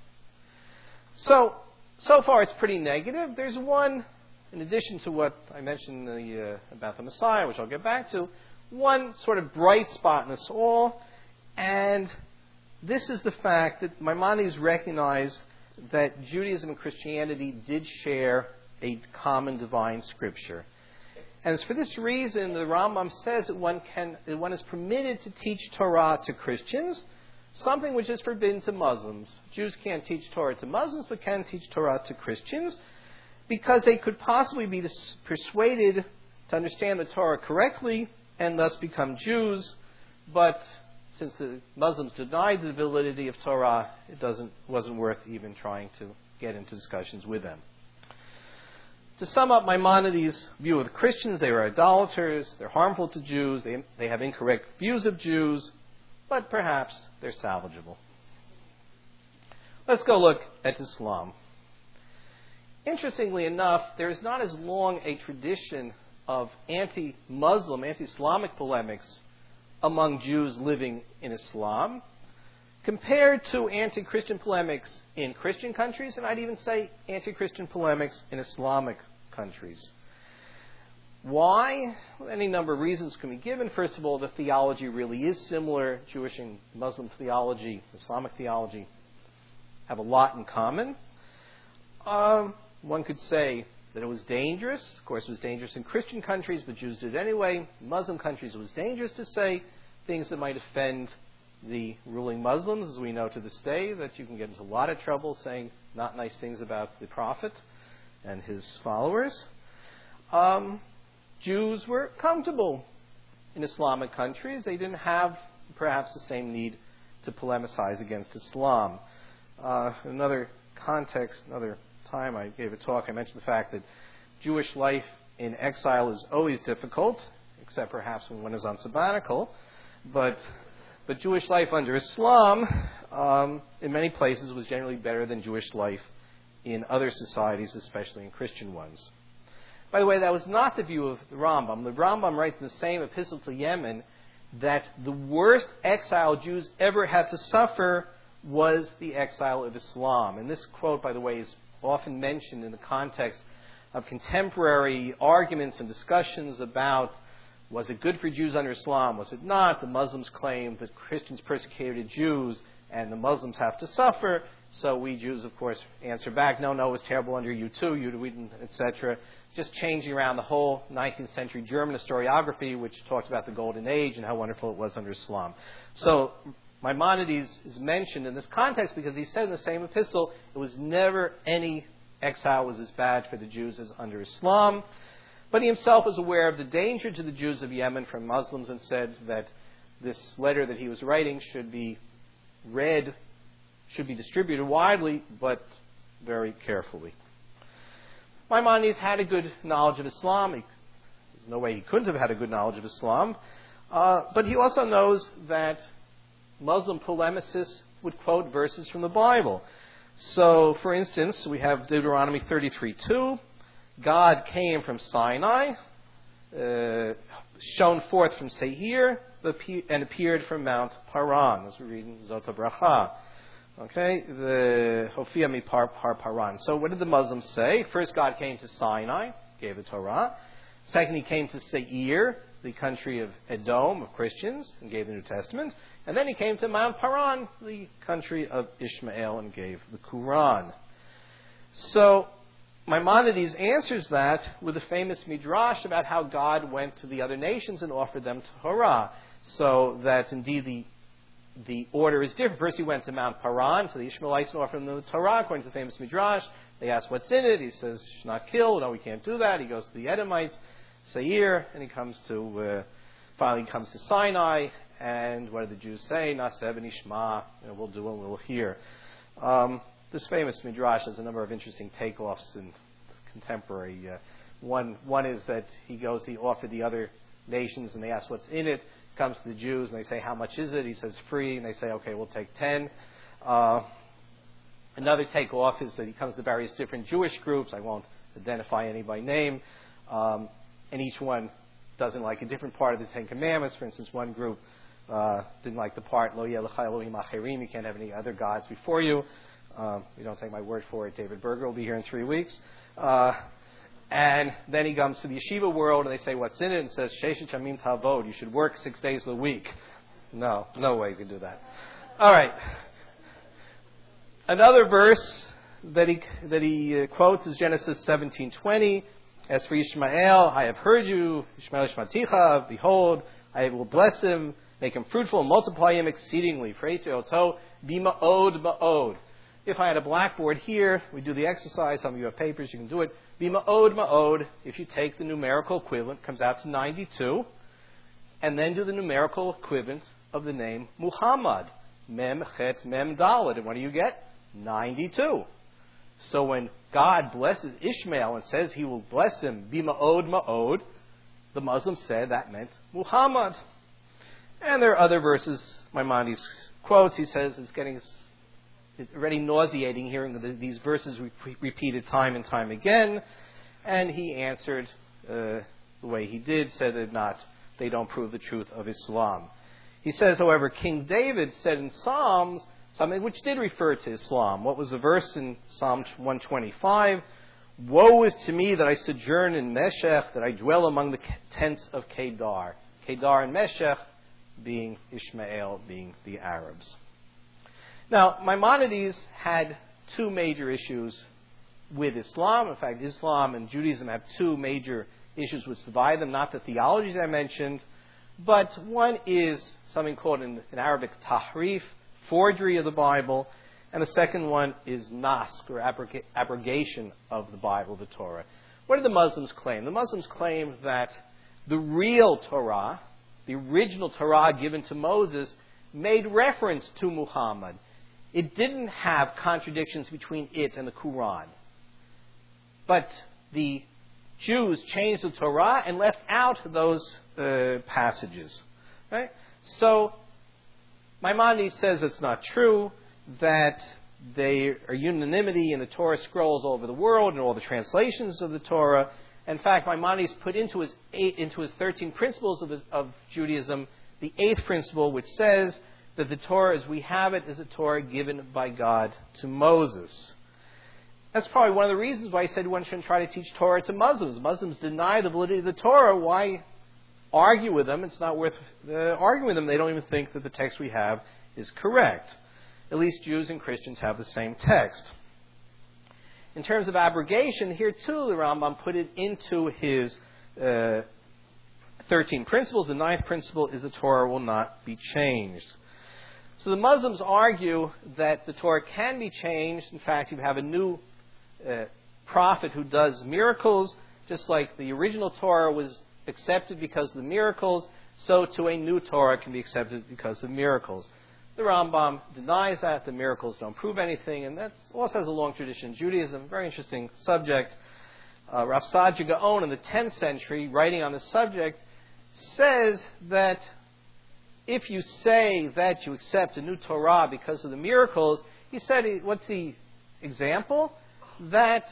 So, so far it's pretty negative. There's one, in addition to what I mentioned the, uh, about the Messiah, which I'll get back to, one sort of bright spot in this all, and this is the fact that Maimonides recognized that Judaism and Christianity did share a common divine scripture. And it's for this reason the Rambam says that one can, that one is permitted to teach Torah to Christians, something which is forbidden to Muslims. Jews can't teach Torah to Muslims, but can teach Torah to Christians, because they could possibly be persuaded to understand the Torah correctly and thus become Jews. But since the Muslims denied the validity of Torah, it doesn't wasn't worth even trying to get into discussions with them. To sum up Maimonides' view of the Christians, they were idolaters, they're harmful to Jews, they, they have incorrect views of Jews, but perhaps they're salvageable. Let's go look at Islam. Interestingly enough, there is not as long a tradition of anti-Muslim, anti-Islamic polemics among Jews living in Islam compared to anti-Christian polemics in Christian countries, and I'd even say anti-Christian polemics in Islamic countries. Why? Well, any number of reasons can be given. First of all, the theology really is similar. Jewish and Muslim theology, Islamic theology, have a lot in common. Um, one could say that it was dangerous. Of course, it was dangerous in Christian countries, but Jews did it anyway. In Muslim countries, it was dangerous to say things that might offend the ruling Muslims, as we know to this day, that you can get into a lot of trouble saying not nice things about the Prophet and his followers. Um, Jews were comfortable in Islamic countries. They didn't have perhaps the same need to polemicize against Islam. Uh, another context, another time I gave a talk, I mentioned the fact that Jewish life in exile is always difficult, except perhaps when one is on sabbatical. But but Jewish life under Islam, um, in many places, was generally better than Jewish life in other societies, especially in Christian ones. By the way, that was not the view of the Rambam. The Rambam writes in the same epistle to Yemen that the worst exile Jews ever had to suffer was the exile of Islam. And this quote, by the way, is often mentioned in the context of contemporary arguments and discussions about, was it good for Jews under Islam? Was it not? The Muslims claim that Christians persecuted Jews and the Muslims have to suffer. So we Jews, of course, answer back, no, no, it was terrible under you too, you, et cetera. Just changing around the whole nineteenth century German historiography, which talked about the Golden Age and how wonderful it was under Islam. So Maimonides is mentioned in this context because he said in the same epistle, it was never any exile was as bad for the Jews as under Islam. But he himself was aware of the danger to the Jews of Yemen from Muslims and said that this letter that he was writing should be read, should be distributed widely, but very carefully. Maimonides had a good knowledge of Islam. He, there's no way he couldn't have had a good knowledge of Islam. Uh, but he also knows that Muslim polemicists would quote verses from the Bible. So, for instance, we have Deuteronomy thirty-three two. God came from Sinai, uh, shone forth from Seir, and appeared from Mount Paran, as we read in Zot HaBracha. Okay, the Hofia mi par par Paran. So what did the Muslims say? First, God came to Sinai, gave the Torah. Second, he came to Seir, the country of Edom, of Christians, and gave the New Testament. And then he came to Mount Paran, the country of Ishmael, and gave the Quran. So Maimonides answers that with a famous midrash about how God went to the other nations and offered them Torah. So that indeed the The order is different. First he went to Mount Paran, to the Ishmaelites, and offered them the Torah, according to the famous Midrash. They asked what's in it. He says, should not kill. No, we can't do that. He goes to the Edomites, Seir, and he comes to, uh, finally he comes to Sinai. And what do the Jews say? Naseh v'nishma. You know, we'll do and we'll hear. Um, this famous Midrash has a number of interesting takeoffs in contemporary. Uh, one, one is that he goes, he offered the other nations, and they ask what's in it. Comes to the Jews and they say, how much is it? He says, free. And they say, okay, we'll take ten. Uh, another takeoff is that he comes to various different Jewish groups. I won't identify any by name. Um, and each one doesn't like a different part of the Ten Commandments. For instance, one group uh, didn't like the part, Lo yeh lecha Elohim acherim, you can't have any other gods before you. Um, you don't take my word for it. David Berger will be here in three weeks. Uh, And then he comes to the yeshiva world, and they say, what's in it? And says, Sheshet Yamim Tavod, you should work six days a week. No, no way you can do that. All right. Another verse that he that he uh, quotes is Genesis seventeen twenty. As for Ishmael, I have heard you, Ishmael Ishmaticha, behold, I will bless him, make him fruitful, and multiply him exceedingly. Freito bima'od ma'od. If I had a blackboard here, we do the exercise. Some of you have papers, you can do it. Bima'od ma'od, if you take the numerical equivalent, comes out to ninety-two, and then do the numerical equivalent of the name Muhammad. Mem, Chet, Mem, Dalet. And what do you get? ninety-two. So when God blesses Ishmael and says he will bless him, Bima'od ma'od, the Muslims said that meant Muhammad. And there are other verses Maimonides quotes. He says it's getting it's already nauseating hearing the, these verses re- repeated time and time again. And he answered uh, the way he did, said that not, they don't prove the truth of Islam. He says, however, King David said in Psalms something which did refer to Islam. What was the verse in Psalm one twenty-five? Woe is to me that I sojourn in Meshech, that I dwell among the tents of Kedar. Kedar and Meshech being Ishmael, being the Arabs. Now, Maimonides had two major issues with Islam. In fact, Islam and Judaism have two major issues which divide them, not the theologies I mentioned, but one is something called in, in Arabic tahrif, forgery of the Bible, and the second one is nask, or abroga- abrogation of the Bible, the Torah. What do the Muslims claim? The Muslims claim that the real Torah, the original Torah given to Moses, made reference to Muhammad. It didn't have contradictions between it and the Quran. But the Jews changed the Torah and left out those uh, passages. Right? So Maimonides says it's not true, that there are unanimity in the Torah scrolls all over the world and all the translations of the Torah. In fact, Maimonides put into his eight, into his thirteen principles of, the, of Judaism the eighth principle, which says that the Torah as we have it is a Torah given by God to Moses. That's probably one of the reasons why I said one shouldn't try to teach Torah to Muslims. Muslims deny the validity of the Torah. Why argue with them? It's not worth uh, arguing with them. They don't even think that the text we have is correct. At least Jews and Christians have the same text. In terms of abrogation, here too the Rambam put it into his uh, thirteen principles. The ninth principle is the Torah will not be changed. So the Muslims argue that the Torah can be changed. In fact, you have a new uh, prophet who does miracles, just like the original Torah was accepted because of the miracles, so too a new Torah can be accepted because of miracles. The Rambam denies that. The miracles don't prove anything, and that also has a long tradition in Judaism. Very interesting subject. Uh, Rav Saadia Gaon in the tenth century, writing on the subject, says that if you say that you accept a new Torah because of the miracles, he said, what's the example? That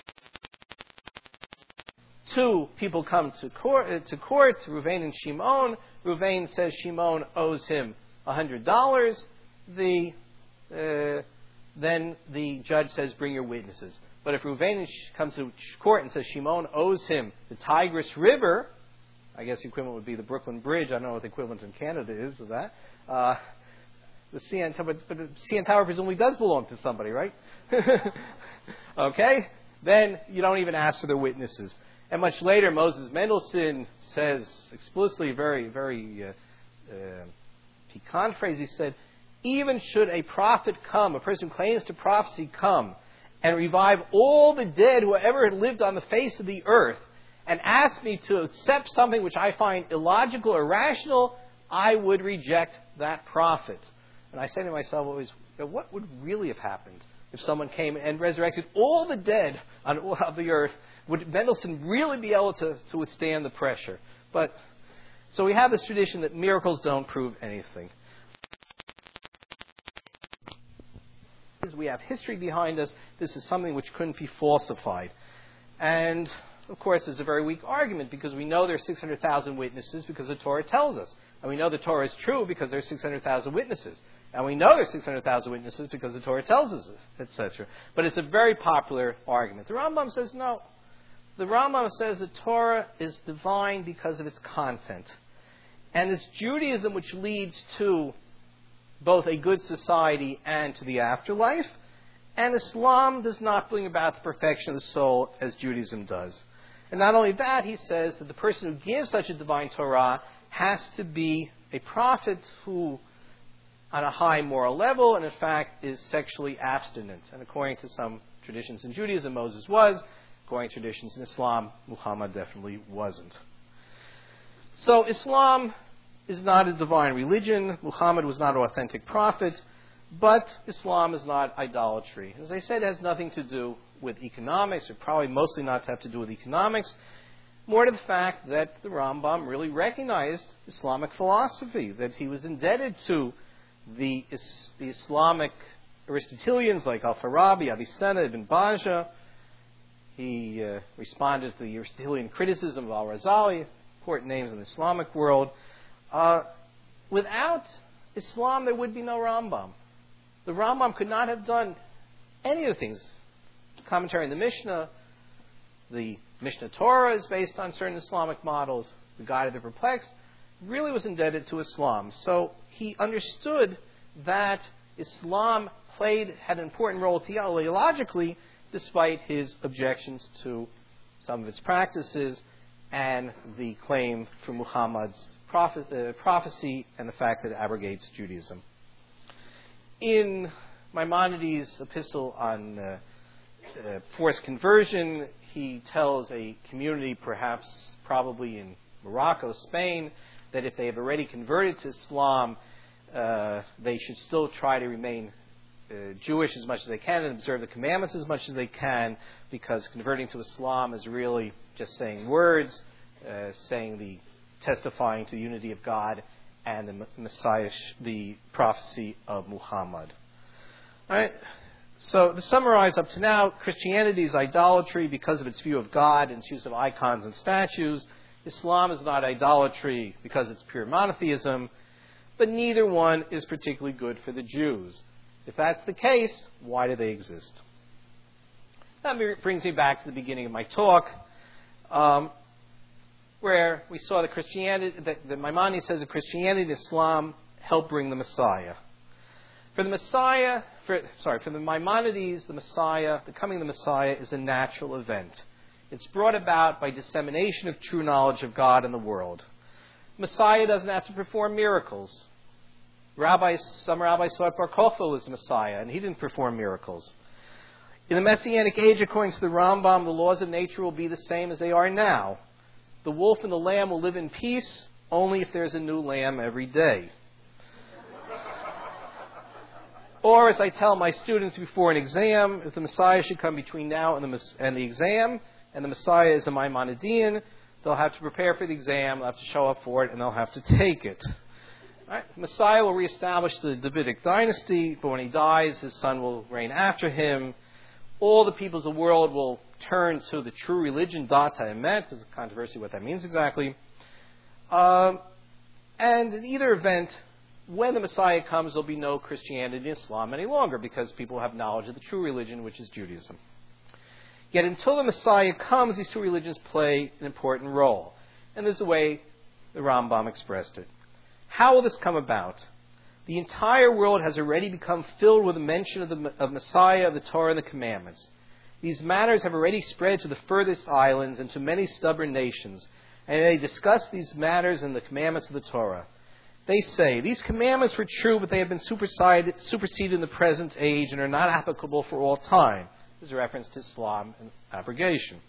two people come to court, uh, to court, Ruvain and Shimon. Ruvain says Shimon owes him one hundred dollars. The, uh, then the judge says, bring your witnesses. But if Ruvain comes to court and says Shimon owes him the Tigris River, I guess the equivalent would be the Brooklyn Bridge. I don't know what the equivalent in Canada is of that. Uh, the C N Tower, but, but the C N Tower presumably does belong to somebody, right? Okay? Then you don't even ask for their witnesses. And much later, Moses Mendelssohn says explicitly, very, very uh, uh, piquant phrase, he said, even should a prophet come, a person who claims to prophecy come, and revive all the dead who ever had lived on the face of the earth, and ask me to accept something which I find illogical or irrational, I would reject that prophet. And I say to myself always, what would really have happened if someone came and resurrected all the dead on of the earth? Would Mendelssohn really be able to, to withstand the pressure? But so we have this tradition that miracles don't prove anything. We have history behind us. This is something which couldn't be falsified. And of course, it's a very weak argument because we know there are six hundred thousand witnesses because the Torah tells us. And we know the Torah is true because there are six hundred thousand witnesses. And we know there are six hundred thousand witnesses because the Torah tells us, et cetera. But it's a very popular argument. The Rambam says no. The Rambam says the Torah is divine because of its content. And it's Judaism which leads to both a good society and to the afterlife. And Islam does not bring about the perfection of the soul as Judaism does. And not only that, he says that the person who gives such a divine Torah has to be a prophet who, on a high moral level, and in fact is sexually abstinent. And according to some traditions in Judaism, Moses was. According to traditions in Islam, Muhammad definitely wasn't. So Islam is not a divine religion. Muhammad was not an authentic prophet. But Islam is not idolatry. As I said, it has nothing to do with economics, or probably mostly not to have to do with economics. More to the fact that the Rambam really recognized Islamic philosophy, that he was indebted to the, the Islamic Aristotelians like Al-Farabi, Avicenna, Ibn Bajjah. He uh, responded to the Aristotelian criticism of Al-Razali, important names in the Islamic world. Uh, without Islam, there would be no Rambam. The Rambam could not have done any of the things. Commentary on the Mishnah, the Mishnah Torah is based on certain Islamic models. The Guide of the Perplexed really was indebted to Islam. So he understood that Islam played, had an important role theologically, despite his objections to some of its practices and the claim for Muhammad's prophet, uh, prophecy and the fact that it abrogates Judaism. In Maimonides' epistle on uh, uh, forced conversion, he tells a community, perhaps probably in Morocco, Spain, that if they have already converted to Islam, uh, they should still try to remain uh, Jewish as much as they can and observe the commandments as much as they can, because converting to Islam is really just saying words, uh, saying the testifying to the unity of God and the Messiah, the prophecy of Muhammad. All right. So to summarize up to now, Christianity is idolatry because of its view of God and its use of icons and statues. Islam is not idolatry because it's pure monotheism, but neither one is particularly good for the Jews. If that's the case, why do they exist? That brings me back to the beginning of my talk, um, where we saw that Christianity, that, that Maimonides says that Christianity and Islam help bring the Messiah. For the Messiah, for, sorry, for the Maimonides, the Messiah, the coming of the Messiah is a natural event. It's brought about by dissemination of true knowledge of God in the world. Messiah doesn't have to perform miracles. Rabbis, some rabbis thought Bar Kokhba was the Messiah, and he didn't perform miracles. In the Messianic age, according to the Rambam, the laws of nature will be the same as they are now. The wolf and the lamb will live in peace only if there's a new lamb every day. Or, as I tell my students before an exam, if the Messiah should come between now and the, and the exam, and the Messiah is a Maimonidean, they'll have to prepare for the exam, they'll have to show up for it, and they'll have to take it. Right? Messiah will reestablish the Davidic dynasty, but when he dies, his son will reign after him. All the peoples of the world will turn to the true religion, Dat HaEmet. There's a controversy what that means exactly. Um, and in either event, when the Messiah comes, there'll be no Christianity and Islam any longer because people have knowledge of the true religion, which is Judaism. Yet until the Messiah comes, these two religions play an important role. And there's the way the Rambam expressed it. How will this come about? The entire world has already become filled with a mention of the of Messiah, of the Torah, and the commandments. These matters have already spread to the furthest islands and to many stubborn nations, and they discuss these matters in the commandments of the Torah. They say, these commandments were true, but they have been superseded, superseded in the present age and are not applicable for all time. This is a reference to Islam and abrogation.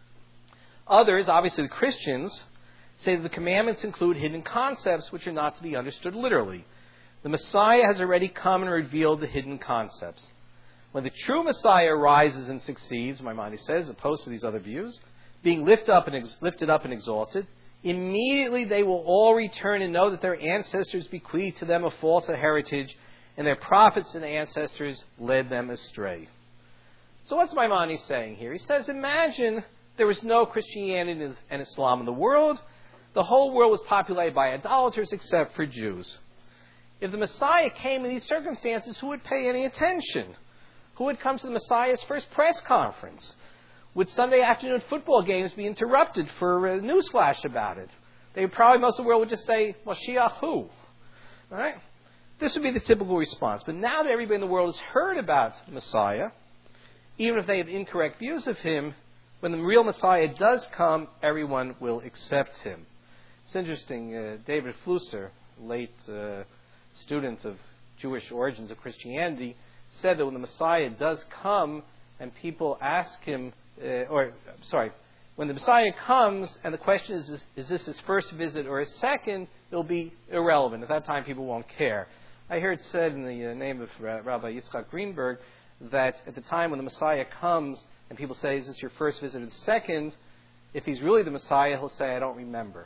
Others, obviously the Christians, say that the commandments include hidden concepts which are not to be understood literally. The Messiah has already come and revealed the hidden concepts. When the true Messiah rises and succeeds, Maimonides says, opposed to these other views, being lift up and ex- lifted up and exalted, immediately they will all return and know that their ancestors bequeathed to them a false heritage, and their prophets and ancestors led them astray. So what's Maimonides saying here? He says, imagine there was no Christianity and Islam in the world. The whole world was populated by idolaters except for Jews. If the Messiah came in these circumstances, who would pay any attention? Who would come to the Messiah's first press conference? Would Sunday afternoon football games be interrupted for a newsflash about it? They would probably, most of the world would just say, Mashiach who? All right? This would be the typical response. But now that everybody in the world has heard about the Messiah, even if they have incorrect views of him, when the real Messiah does come, everyone will accept him. It's interesting, uh, David Flusser, late uh, student of Jewish origins of Christianity, said that when the Messiah does come and people ask him, uh, or, sorry, when the Messiah comes and the question is, is, is this his first visit or his second, it'll be irrelevant. At that time, people won't care. I heard said in the uh, name of uh, Rabbi Yitzchak Greenberg that at the time when the Messiah comes and people say, is this your first visit or the second, if he's really the Messiah, he'll say, I don't remember.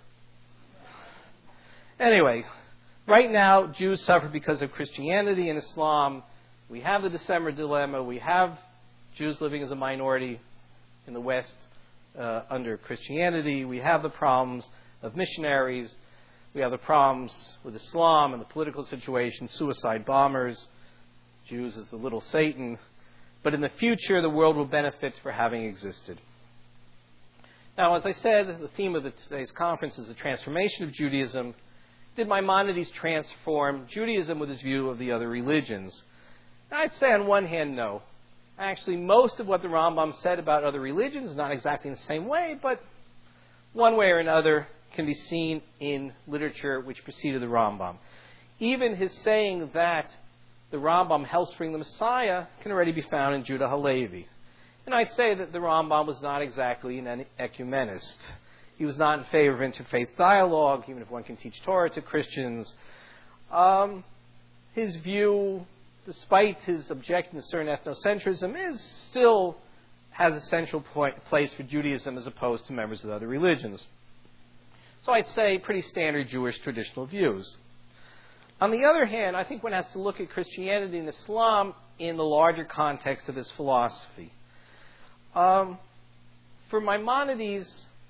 Anyway, right now, Jews suffer because of Christianity and Islam. We have the December dilemma. We have Jews living as a minority in the West uh, under Christianity. We have the problems of missionaries. We have the problems with Islam and the political situation, suicide bombers, Jews as the little Satan. But in the future, the world will benefit for having existed. Now, as I said, the theme of the, today's conference is the transformation of Judaism. Did Maimonides transform Judaism with his view of the other religions? And I'd say on one hand, no. Actually, most of what the Rambam said about other religions, not exactly in the same way, but one way or another can be seen in literature which preceded the Rambam. Even his saying that the Rambam helps bring the Messiah can already be found in Judah Halevi. And I'd say that the Rambam was not exactly an ecumenist. He was not in favor of interfaith dialogue, even if one can teach Torah to Christians. Um, his view, despite his objection to certain ethnocentrism, is still has a central point, place for Judaism as opposed to members of other religions. So I'd say pretty standard Jewish traditional views. On the other hand, I think one has to look at Christianity and Islam in the larger context of his philosophy. Um, for Maimonides,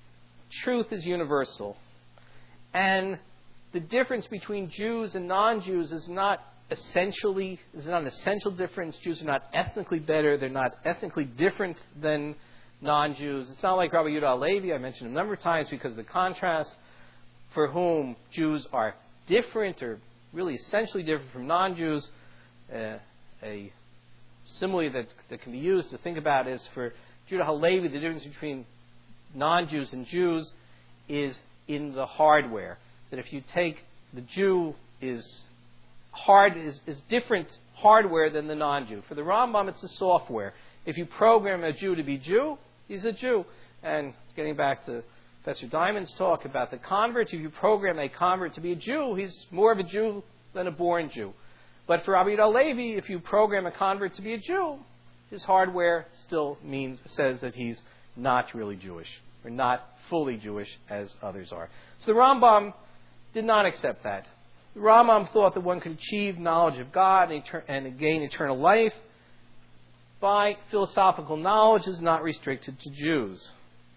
truth is universal. And the difference between Jews and non-Jews is not essentially, is not an essential difference. Jews are not ethnically better. They're not ethnically different than non-Jews. It's not like Rabbi Yehuda Halevi, I mentioned him a number of times because of the contrast, for whom Jews are different or really essentially different from non-Jews. Uh, a simile that, that can be used to think about is for Yehuda Halevi, the difference between non-Jews and Jews is in the hardware. That if you take the Jew is hard is, is different hardware than the non-Jew. For the Rambam, it's the software. If you program a Jew to be Jew, he's a Jew. And getting back to Professor Diamond's talk about the convert, if you program a convert to be a Jew, he's more of a Jew than a born Jew. But for Rabbi Yehuda Halevi, if you program a convert to be a Jew, his hardware still means says that he's not really Jewish, or not fully Jewish as others are. So the Rambam did not accept that. The Rambam thought that one could achieve knowledge of God and, etern- and gain eternal life by philosophical knowledge is not restricted to Jews.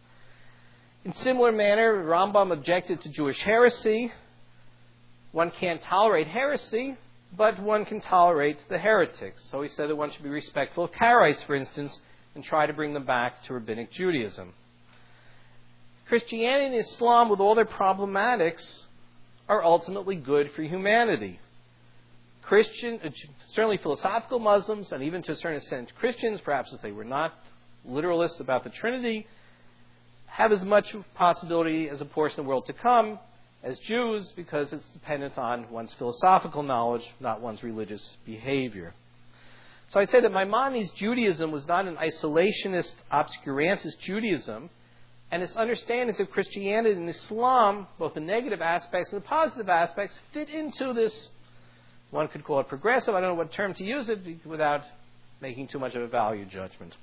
In similar manner, Rambam objected to Jewish heresy. One can't tolerate heresy, but one can tolerate the heretics. So he said that one should be respectful of Karaites, for instance, and try to bring them back to Rabbinic Judaism. Christianity and Islam, with all their problematics, are ultimately good for humanity. Christian, certainly philosophical Muslims, and even to a certain extent Christians, perhaps if they were not literalists about the Trinity, have as much possibility as a portion of the world to come as Jews, because it's dependent on one's philosophical knowledge, not one's religious behavior. So I'd say that Maimonides' Judaism was not an isolationist, obscurantist Judaism, and its understandings of Christianity and Islam, both the negative aspects and the positive aspects, fit into this, one could call it progressive, I don't know what term to use it, without making too much of a value judgment.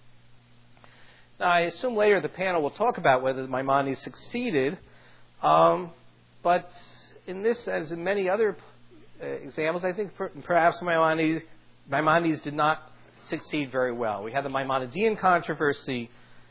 Now, I assume later the panel will talk about whether Maimonides succeeded, um, but in this, as in many other uh, examples, I think per, perhaps Maimonides, Maimonides did not succeed very well. We had the Maimonidean controversy.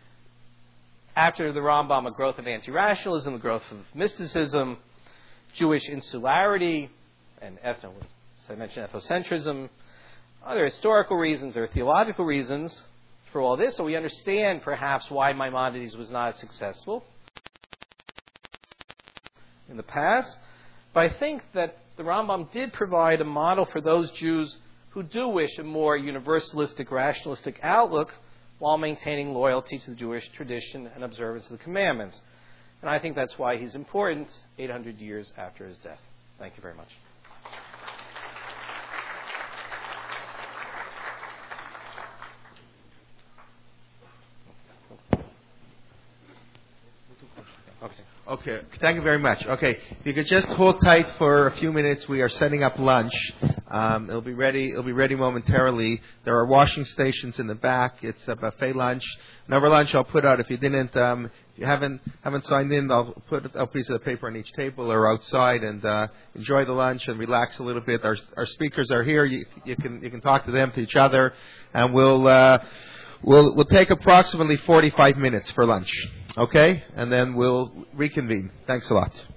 After the Rambam, a growth of anti-rationalism, a growth of mysticism, Jewish insularity, and ethno, as I mentioned, ethnocentrism, other historical reasons or theological reasons for all this. So we understand perhaps why Maimonides was not successful in the past. But I think that the Rambam did provide a model for those Jews who do wish a more universalistic, rationalistic outlook, while maintaining loyalty to the Jewish tradition and observance of the commandments. And I think that's why he's important eight hundred years after his death. Thank you very much. Okay. Okay. Thank you very much. Okay. If you could just hold tight for a few minutes. We are setting up lunch. Um, it'll be ready. It'll be ready momentarily. There are washing stations in the back. It's a buffet lunch. And over lunch, I'll put out. If you didn't, um, if you haven't haven't signed in, I'll put a piece of paper on each table or outside and uh, enjoy the lunch and relax a little bit. Our our speakers are here. You, you can you can talk to them, to each other, and we'll uh, we'll we'll take approximately forty-five minutes for lunch. Okay, and then we'll reconvene. Thanks a lot.